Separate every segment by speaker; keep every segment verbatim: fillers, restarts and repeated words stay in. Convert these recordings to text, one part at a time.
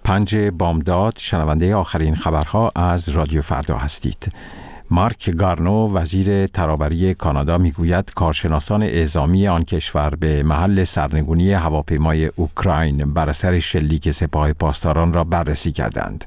Speaker 1: پنج بامداد شنونده آخرین خبرها از رادیو فردا هستید. مارک گارنو وزیر ترابری کانادا میگوید کارشناسان اعزامی آن کشور به محل سرنگونی هواپیمای اوکراین بر اثر شلیک سپاه پاسداران را بررسی کردند.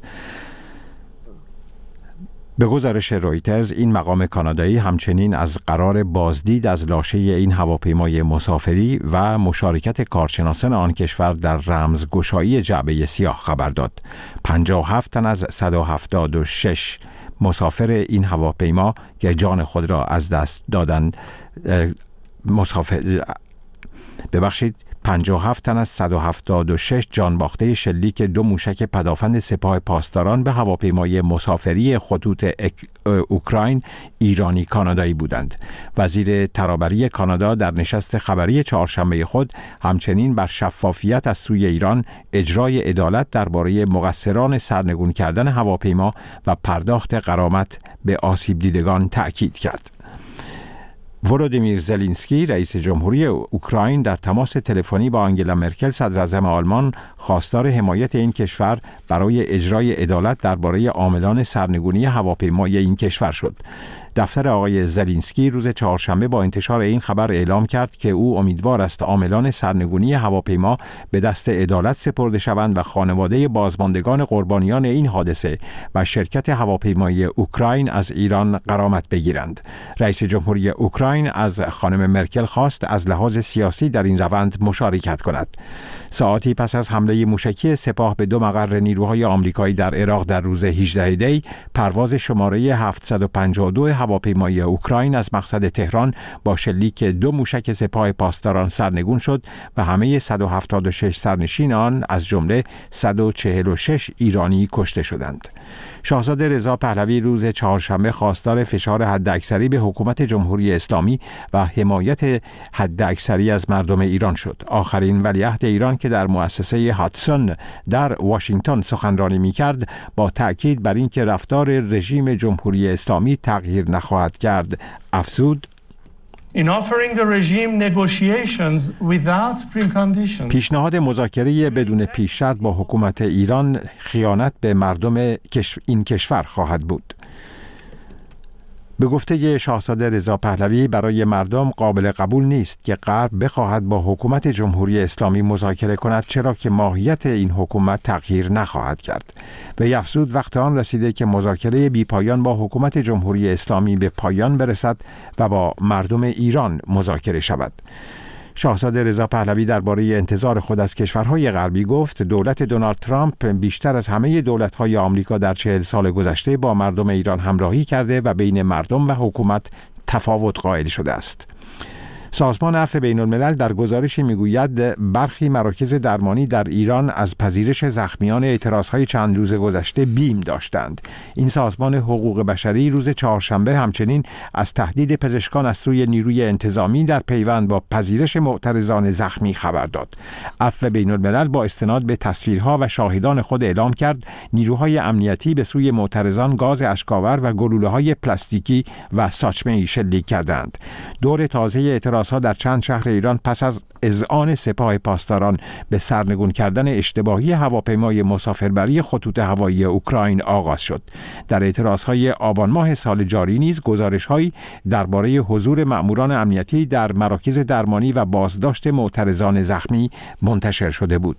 Speaker 1: به گزارش رویترز این مقام کانادایی همچنین از قرار بازدید از لاشه این هواپیمای مسافری و مشارکت کارشناسان آن کشور در رمزگشایی جعبه سیاه خبر داد. پنجاه و هفت تن از صد و هفتاد و شش مسافر این هواپیما که جان خود را از دست دادند مسافر ببخشید پنجاه و هفت تن از صد و هفتاد و شش جان باخته شلیک دو موشک پدافند سپاه پاسداران به هواپیمای مسافری خطوط اوکراین ایرانی کانادایی بودند. وزیر ترابری کانادا در نشست خبری چهارشنبه خود همچنین بر شفافیت از سوی ایران، اجرای عدالت درباره مقصران سرنگون کردن هواپیما و پرداخت غرامت به آسیب دیدگان تأکید کرد. ولودیمیر زلنسکی رئیس جمهوری اوکراین در تماس تلفنی با آنگلا مرکل صدر اعظم آلمان خواستار حمایت این کشور برای اجرای عدالت درباره عاملان سرنگونی هواپیمای این کشور شد. دفتر آقای زلنسکی روز چهارشنبه با انتشار این خبر اعلام کرد که او امیدوار است عاملان سرنگونی هواپیما به دست عدالت سپرده شوند و خانواده بازماندگان قربانیان این حادثه و شرکت هواپیمای اوکراین از ایران غرامت بگیرند. رئیس جمهوری اوکراین از خانم مرکل خواست از لحاظ سیاسی در این روند مشارکت کند. ساعتی پس از حمله موشکی سپاه به دو مقر نیروهای آمریکایی در عراق در روز هجدهم دی، پرواز شماره هفتصد و پنجاه و دو هواپیمای اوکراین از مقصد تهران با شلیک دو موشک سپاه پاسداران سرنگون شد و همه صد و هفتاد و شش سرنشین آن از جمله صد و چهل و شش ایرانی کشته شدند. شاهزاده رضا پهلوی روز چهارشنبه خواستار فشار حداکثری به حکومت جمهوری اسلامی و حمایت حداکثری از مردم ایران شد. آخرین ولیعهد ایران که در مؤسسه هاتسون در واشنگتن سخنرانی می‌کرد، با تأکید بر اینکه رفتار رژیم جمهوری اسلامی تغییر نخواهد کرد، افزود:
Speaker 2: In offering the regime negotiations without preconditions.
Speaker 1: پیشنهاد مذاکره بدون پیش شرط با حکومت ایران خیانت به مردم این کشور خواهد بود. به گفته شاهزاده رضا پهلوی، برای مردم قابل قبول نیست که غرب بخواهد با حکومت جمهوری اسلامی مذاکره کند، چرا که ماهیت این حکومت تغییر نخواهد کرد. و افزود وقت آن رسیده که مذاکره بی پایان با حکومت جمهوری اسلامی به پایان برسد و با مردم ایران مذاکره شود. شاهزاده رضا پهلوی درباره انتظار خود از کشورهای غربی گفت دولت دونالد ترامپ بیشتر از همه دولت‌های آمریکا در چهل سال گذشته با مردم ایران همراهی کرده و بین مردم و حکومت تفاوت قائل شده است. سازمان عفو بین الملل در گزارشی میگوید برخی مراکز درمانی در ایران از پذیرش زخمیان اعتراضهای چند روز گذشته بیم داشتند. این سازمان حقوق بشری روز چهارشنبه همچنین از تهدید پزشکان از سوی نیروی انتظامی در پیوند با پذیرش معترضان زخمی خبر داد. عفو بین الملل با استناد به تصویرها و شاهدان خود اعلام کرد نیروهای امنیتی به سوی معترضان گاز اشک‌آور و گلوله‌های پلاستیکی و ساچمه‌ای شلیک کردند. دور تازه اعتراض ها در چند شهر ایران پس از اذعان سپاه پاسداران به سرنگون کردن اشتباهی هواپیمای مسافربری خطوط هوایی اوکراین آغاز شد. در اعتراضهای آبان ماه سال جاری نیز گزارش‌هایی درباره حضور مأموران امنیتی در مراکز درمانی و بازداشت معترضان زخمی منتشر شده بود.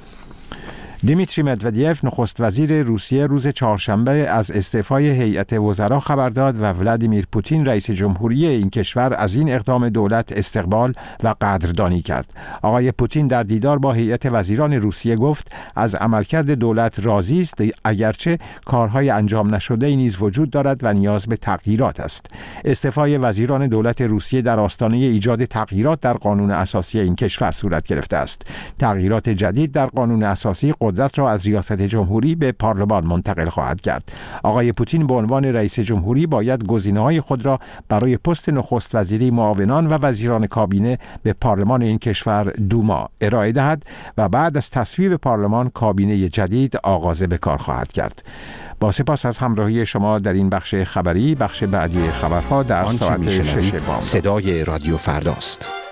Speaker 1: دیمیتری مدودیف نخست وزیر روسیه روز چهارشنبه از استعفای هیئت وزرا خبر داد و ولادیمیر پوتین رئیس جمهوری این کشور از این اقدام دولت استقبال و قدردانی کرد. آقای پوتین در دیدار با هیئت وزیران روسیه گفت از عملکرد دولت راضی است، اگرچه کارهای انجام نشده نیز وجود دارد و نیاز به تغییرات است. استعفای وزیران دولت روسیه در آستانه ایجاد تغییرات در قانون اساسی این کشور صورت گرفته است. تغییرات جدید در قانون اساسی قدرت را از ریاست جمهوری به پارلمان منتقل خواهد کرد. آقای پوتین به عنوان رئیس جمهوری باید گزینه‌های خود را برای پست نخست وزیری، معاونان و وزیران کابینه به پارلمان این کشور دوما ارائه دهد و بعد از تصویب پارلمان کابینه جدید آغاز به کار خواهد کرد. با سپاس از همراهی شما در این بخش خبری. بخش بعدی خبرها در ساعت شش بامداد.
Speaker 3: صدای رادیو فرداست.